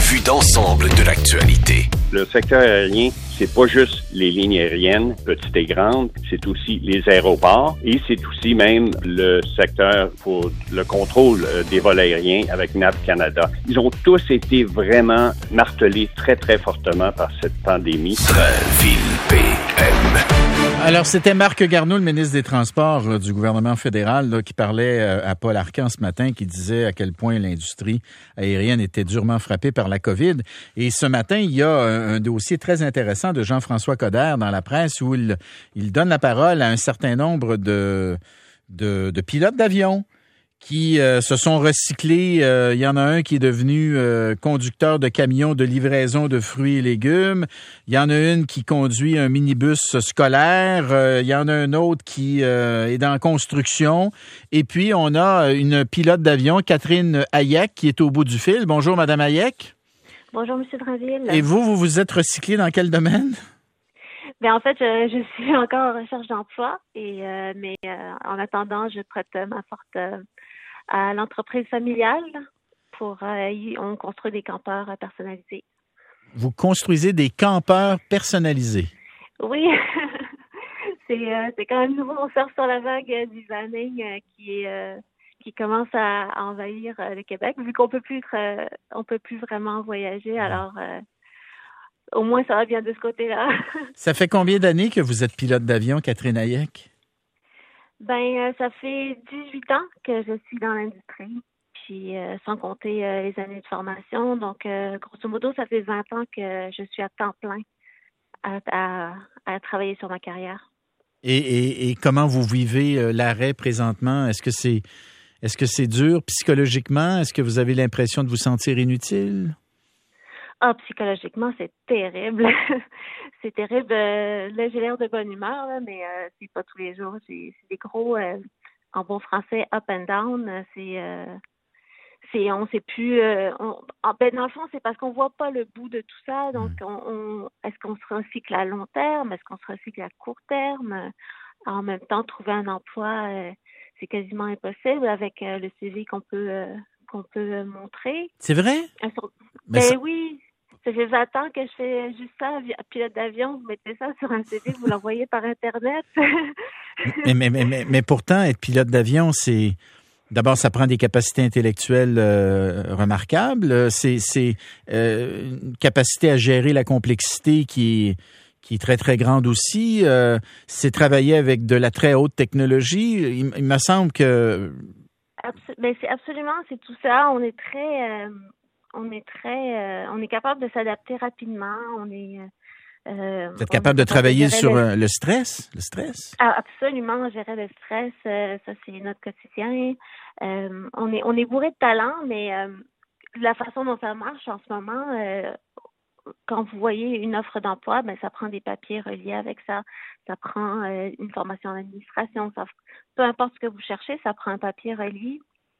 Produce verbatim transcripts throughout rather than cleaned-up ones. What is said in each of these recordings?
vue d'ensemble de l'actualité. Le secteur aérien, c'est pas juste les lignes aériennes, petites et grandes, c'est aussi les aéroports et c'est aussi même le secteur pour le contrôle des vols aériens avec Nav Canada. Ils ont tous été vraiment martelés très, très fortement par cette pandémie. Drainville P M. Alors, c'était Marc Garneau, le ministre des Transports euh, du gouvernement fédéral, là, qui parlait euh, à Paul Arcan ce matin, qui disait à quel point l'industrie aérienne était durement frappée par la COVID. Et ce matin, il y a un, un dossier très intéressant de Jean-François Coderre dans la presse où il, il donne la parole à un certain nombre de, de, de pilotes d'avion qui euh, se sont recyclés. Euh, il y en a un qui est devenu euh, conducteur de camion de livraison de fruits et légumes. Il y en a une qui conduit un minibus scolaire. Euh, il y en a un autre qui euh, est dans construction. Et puis, on a une pilote d'avion, Catherine Hayek, qui est au bout du fil. Bonjour, Madame Hayek. Bonjour, M. Drainville. Et vous, vous vous êtes recyclée dans quel domaine? Bien, en fait, je, je suis encore en recherche d'emploi, et euh, mais euh, en attendant, je prête ma forte euh, à l'entreprise familiale pour euh, y, on construit des campeurs euh, personnalisés. Vous construisez des campeurs personnalisés? Oui, c'est euh, c'est quand même nouveau. On surfe sur la vague euh, du vanning euh, qui est euh, qui commence à, à envahir euh, le Québec, vu qu'on peut plus euh, on peut plus vraiment voyager. Alors euh, au moins ça va bien de ce côté-là. Ça fait combien d'années que vous êtes pilote d'avion, Catherine Hayek? Ben, euh, ça fait dix-huit ans que je suis dans l'industrie, puis euh, sans compter euh, les années de formation. Donc, euh, grosso modo, ça fait vingt ans que je suis à temps plein à, à, à travailler sur ma carrière. Et, et, et comment vous vivez euh, l'arrêt présentement? Est-ce que c'est est-ce que c'est dur psychologiquement? Est-ce que vous avez l'impression de vous sentir inutile? Ah, psychologiquement, c'est terrible. C'est terrible. Euh, là, j'ai l'air de bonne humeur, là, mais euh, c'est pas tous les jours. C'est, c'est des gros, euh, en bon français, up and down. C'est, euh, c'est, on sait plus. Euh, on, en, ben, dans le fond, c'est parce qu'on voit pas le bout de tout ça. Donc, on, on, est-ce qu'on se recycle à long terme? Est-ce qu'on se recycle à court terme? En même temps, trouver un emploi, euh, c'est quasiment impossible avec euh, le C V qu'on peut, euh, qu'on peut montrer. C'est vrai? Ben, Mais ça... oui. Ça fait vingt ans que je fais juste ça, pilote d'avion, vous mettez ça sur un C V, vous l'envoyez par Internet. mais, mais, mais, mais pourtant, être pilote d'avion, c'est... D'abord, ça prend des capacités intellectuelles euh, remarquables. C'est, c'est euh, une capacité à gérer la complexité qui est, qui est très, très grande aussi. Euh, c'est travailler avec de la très haute technologie. Il, il me semble que... Absol- ben c'est absolument, c'est tout ça. On est très... Euh... On est très, euh, on est capable de s'adapter rapidement. On est. Euh, Vous êtes capable de travailler de sur le... le stress, le stress. Ah, absolument, gérer le stress, euh, ça c'est notre quotidien. Euh, on est, on est bourré de talent, mais euh, la façon dont ça marche en ce moment, euh, quand vous voyez une offre d'emploi, ben ça prend des papiers reliés avec ça. Ça prend euh, une formation en administration. Ça, peu importe ce que vous cherchez, ça prend un papier relié.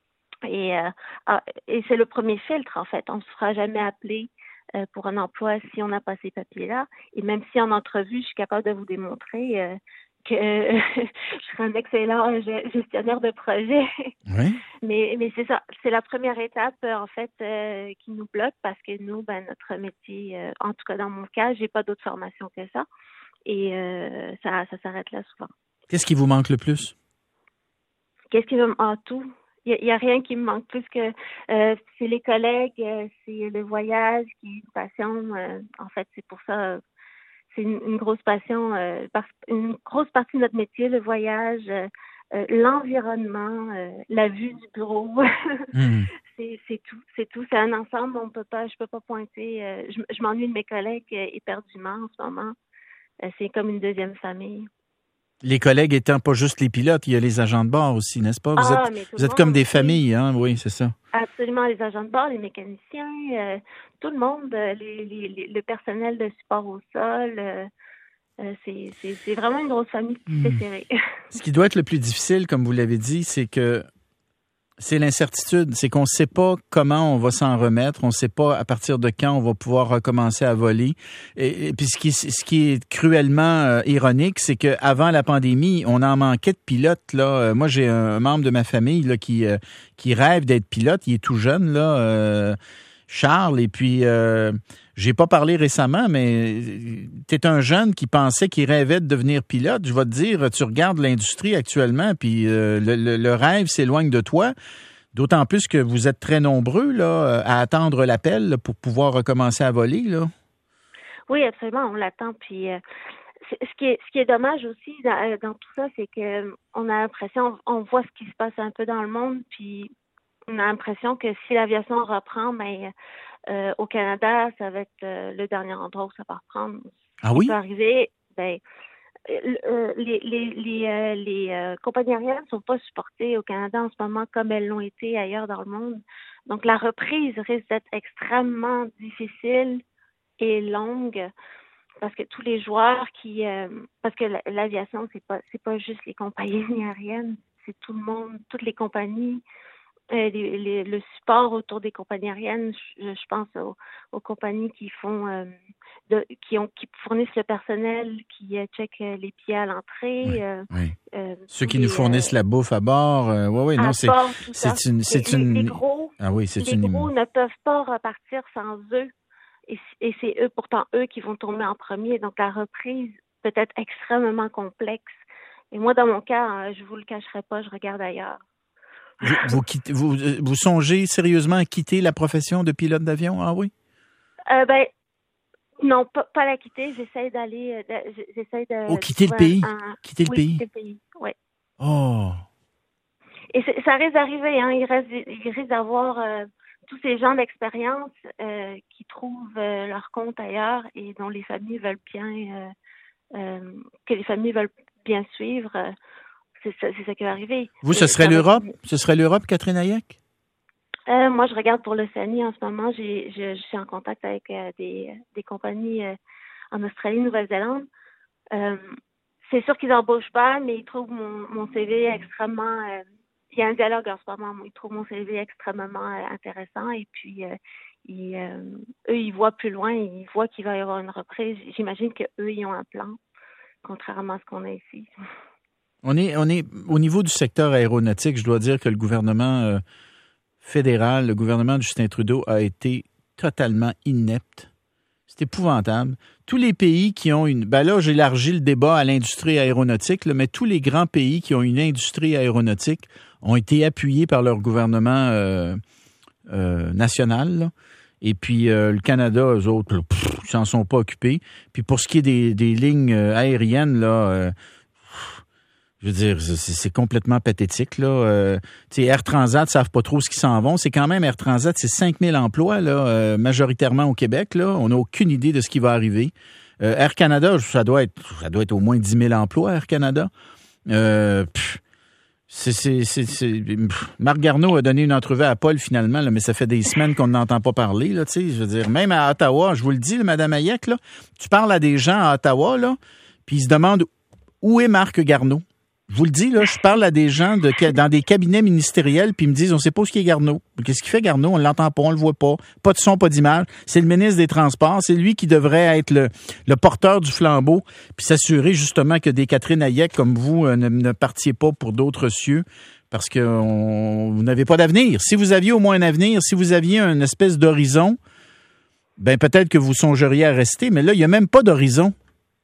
Et, euh, ah, et c'est le premier filtre, en fait. On ne se fera jamais appeler euh, pour un emploi si on n'a pas ces papiers-là. Et même si en entrevue, je suis capable de vous démontrer euh, que euh, je serai un excellent gestionnaire de projet. Oui. Mais, mais c'est ça. C'est la première étape, euh, en fait, euh, qui nous bloque parce que nous, ben, notre métier, euh, en tout cas dans mon cas, j'ai pas d'autre formation que ça. Et euh, ça, ça s'arrête là souvent. Qu'est-ce qui vous manque le plus? Qu'est-ce qui me manque? Ah, tout. Il n'y a, a rien qui me manque plus que euh, c'est les collègues, euh, c'est le voyage qui est une passion. Euh, en fait, c'est pour ça, euh, c'est une, une grosse passion, euh, parce, une grosse partie de notre métier, le voyage, euh, euh, l'environnement, euh, la vue du bureau. mmh. c'est, c'est tout, c'est tout. C'est un ensemble. On peut pas, je peux pas pointer. Euh, je, je m'ennuie de mes collègues euh, éperdument en ce moment. Euh, c'est comme une deuxième famille. Les collègues étant pas juste les pilotes, il y a les agents de bord aussi, n'est-ce pas? Vous ah, êtes, vous êtes comme des familles, hein? Oui, c'est ça. Absolument, les agents de bord, les mécaniciens, euh, tout le monde, euh, les, les, les, le personnel de support au sol, euh, euh, c'est, c'est, c'est vraiment une grosse famille qui s'est serrée. Ce qui doit être le plus difficile, comme vous l'avez dit, c'est que c'est l'incertitude. C'est qu'on ne sait pas comment on va s'en remettre. On ne sait pas à partir de quand on va pouvoir recommencer à voler. Et, et puis ce qui, ce qui est cruellement euh, ironique, c'est qu'avant la pandémie, on en manquait de pilotes. Là. Euh, moi, j'ai un membre de ma famille là, qui, euh, qui rêve d'être pilote. Il est tout jeune. Là. Euh, Charles, et puis euh, j'ai pas parlé récemment, mais tu es un jeune qui pensait qu'il rêvait de devenir pilote. Je vais te dire, tu regardes l'industrie actuellement, puis euh, le, le, le rêve s'éloigne de toi, d'autant plus que vous êtes très nombreux là, à attendre l'appel là, pour pouvoir recommencer à voler, là. Oui, absolument, on l'attend, puis... Euh... Ce qui est, ce qui est dommage aussi dans, dans tout ça, c'est que on a l'impression, on voit ce qui se passe un peu dans le monde, puis on a l'impression que si l'aviation reprend, ben euh, au Canada, ça va être euh, le dernier endroit où ça va reprendre. Ah oui? Ce qui peut arriver, ben euh, les les les, euh, les euh, compagnies aériennes ne sont pas supportées au Canada en ce moment comme elles l'ont été ailleurs dans le monde. Donc la reprise risque d'être extrêmement difficile et longue. Parce que tous les joueurs qui, euh, parce que l'aviation c'est pas, c'est pas juste les compagnies aériennes, c'est tout le monde, toutes les compagnies, euh, les, les, le support autour des compagnies aériennes. Je, je pense aux, aux compagnies qui font, euh, de, qui ont, qui fournissent le personnel, qui euh, checkent les billets à l'entrée. Oui, euh, oui. Euh, Ceux qui les, nous fournissent euh, la bouffe à bord. Euh, oui, oui, non, c'est, bord, c'est une, c'est les, une. Les gros, ah oui, c'est les une. gros ne peuvent pas repartir sans eux. Et, et c'est eux, pourtant eux, qui vont tomber en premier. Donc, la reprise peut être extrêmement complexe. Et moi, dans mon cas, je vous le cacherai pas, je regarde ailleurs. Vous, vous, quittez, vous, vous songez sérieusement à quitter la profession de pilote d'avion? Ah oui? Euh, ben, non, pas, pas la quitter. J'essaie d'aller... De, j'essaie de... Oh, quitter le pays? Un, un, quitter le oui, pays? quitter le pays, oui. Oh! Et ça risque d'arriver, hein. Il, reste, il risque d'avoir... Euh, tous ces gens d'expérience euh, qui trouvent euh, leur compte ailleurs et dont les familles veulent bien, euh, euh, que les familles veulent bien suivre, euh, c'est, ça, c'est ça qui va arriver. Vous, ce serait l'Europe? Va... Ce serait l'Europe, Catherine Hayek? Euh, moi, je regarde pour l'Océanie en ce moment. J'ai, je, je suis en contact avec euh, des, des compagnies euh, en Australie, Nouvelle-Zélande. Euh, c'est sûr qu'ils n'embauchent pas, mais ils trouvent mon, mon C V extrêmement... Euh, il y a un dialogue en ce moment. Ils trouvent mon C V extrêmement euh, intéressant et puis euh, ils, euh, eux, ils voient plus loin. Ils voient qu'il va y avoir une reprise. J'imagine qu'eux, ils ont un plan, contrairement à ce qu'on a ici. On est, on est au niveau du secteur aéronautique. Je dois dire que le gouvernement euh, fédéral, le gouvernement de Justin Trudeau a été totalement inepte. C'est épouvantable. Tous les pays qui ont une... Ben là, j'élargis le débat à l'industrie aéronautique, là, mais tous les grands pays qui ont une industrie aéronautique ont été appuyés par leur gouvernement euh, euh, national. Là. Et puis, euh, le Canada, eux autres, là, pff, ils s'en sont pas occupés. Puis pour ce qui est des, des lignes aériennes, là... Euh, Je veux dire, c'est, c'est complètement pathétique, là. Euh, tu sais, Air Transat savent pas trop ce qu'ils s'en vont. C'est quand même Air Transat, c'est cinq mille emplois, là, euh, majoritairement au Québec, là. On n'a aucune idée de ce qui va arriver. Euh, Air Canada, ça doit être, ça doit être au moins dix mille emplois, Air Canada. Euh, pff, c'est, c'est, c'est, c'est, pff. Marc Garneau a donné une entrevue à Paul, finalement, là, mais ça fait des semaines qu'on n'entend pas parler, là, tu sais. Je veux dire, même à Ottawa, je vous le dis, là, Mme Hayek, là, tu parles à des gens à Ottawa, là, puis ils se demandent où est Marc Garneau. Je vous le dis, là, je parle à des gens de, dans des cabinets ministériels, puis ils me disent, on sait pas ce qu'est Garneau. Qu'est-ce qu'il fait, Garneau? On l'entend pas, on le voit pas. Pas de son, pas d'image. C'est le ministre des Transports. C'est lui qui devrait être le, le porteur du flambeau, puis s'assurer justement que des Catherine Hayek comme vous euh, ne, ne partiez pas pour d'autres cieux, parce que on, vous n'avez pas d'avenir. Si vous aviez au moins un avenir, si vous aviez une espèce d'horizon, ben peut-être que vous songeriez à rester, mais là, il y a même pas d'horizon.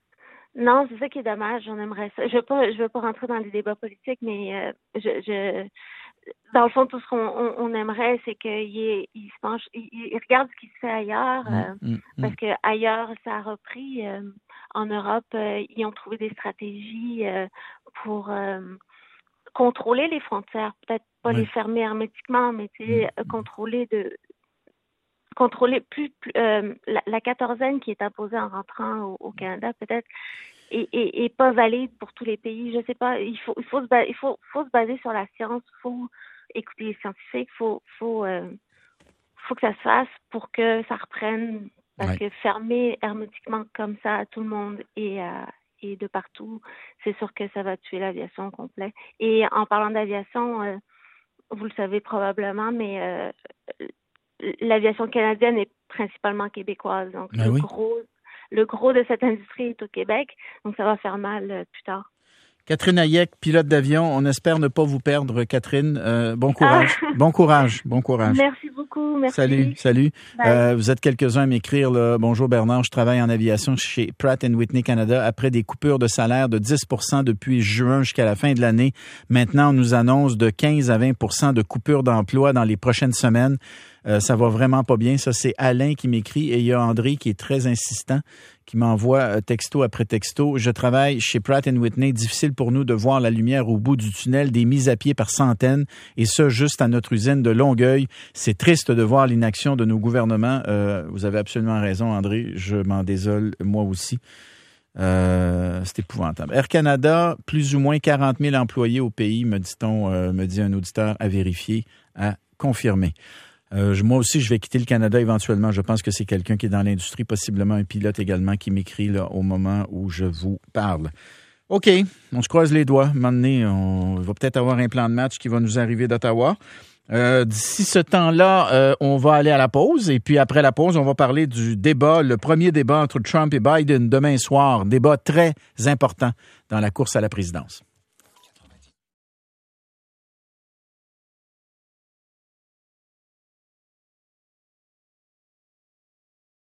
Non, c'est ça qui est dommage. On aimerait ça. Je veux pas, je veux pas rentrer dans les débats politiques, mais euh, je, je, dans le fond, tout ce qu'on on, on aimerait, c'est qu'il il, il se penche, il, il regarde ce qui se fait ailleurs, euh, mmh, mmh, parce que ailleurs, ça a repris. Euh, en Europe, euh, ils ont trouvé des stratégies euh, pour euh, contrôler les frontières, peut-être pas oui. les fermer hermétiquement, mais tu sais, mmh. contrôler de contrôler plus, plus euh, la, la quatorzaine qui est imposée en rentrant au, au Canada peut-être et, et, et pas valide pour tous les pays. Je sais pas. Il faut il faut se baser, il faut faut se baser sur la science. Il faut écouter les scientifiques. Faut faut euh, faut que ça se fasse pour que ça reprenne. Parce ouais. que fermer hermétiquement comme ça à tout le monde et à et de partout, c'est sûr que ça va tuer l'aviation au complet. Et en parlant d'aviation, euh, vous le savez probablement, mais euh, l'aviation canadienne est principalement québécoise. Donc, ben le, oui. gros, le gros de cette industrie est au Québec. Donc, ça va faire mal euh, plus tard. Catherine Hayek, pilote d'avion. On espère ne pas vous perdre, Catherine. Euh, bon courage. Ah. Bon courage. Bon courage. Merci beaucoup. Merci. Salut. Salut. Euh, vous êtes quelques-uns à m'écrire, là. Bonjour Bernard, je travaille en aviation chez Pratt and Whitney Canada. Après des coupures de salaire de dix pour cent depuis juin jusqu'à la fin de l'année, maintenant on nous annonce de quinze à vingt pour cent de coupures d'emploi dans les prochaines semaines. Euh, ça va vraiment pas bien. Ça, c'est Alain qui m'écrit et il y a André qui est très insistant, qui m'envoie euh, texto après texto. Je travaille chez Pratt and Whitney. Difficile pour nous de voir la lumière au bout du tunnel, des mises à pied par centaines et ça, juste à notre usine de Longueuil. C'est triste de voir l'inaction de nos gouvernements. Euh, vous avez absolument raison, André. Je m'en désole, moi aussi. Euh, c'est épouvantable. Air Canada, plus ou moins quarante mille employés au pays, me dit-on, euh, me dit un auditeur à vérifier, à confirmer. Euh, moi aussi, je vais quitter le Canada éventuellement. Je pense que c'est quelqu'un qui est dans l'industrie, possiblement un pilote également, qui m'écrit là au moment où je vous parle. OK, on se croise les doigts. À un moment donné, on va peut-être avoir un plan de match qui va nous arriver d'Ottawa. Euh, d'ici ce temps-là, euh, on va aller à la pause. Et puis après la pause, on va parler du débat, le premier débat entre Trump et Biden demain soir. Débat très important dans la course à la présidence.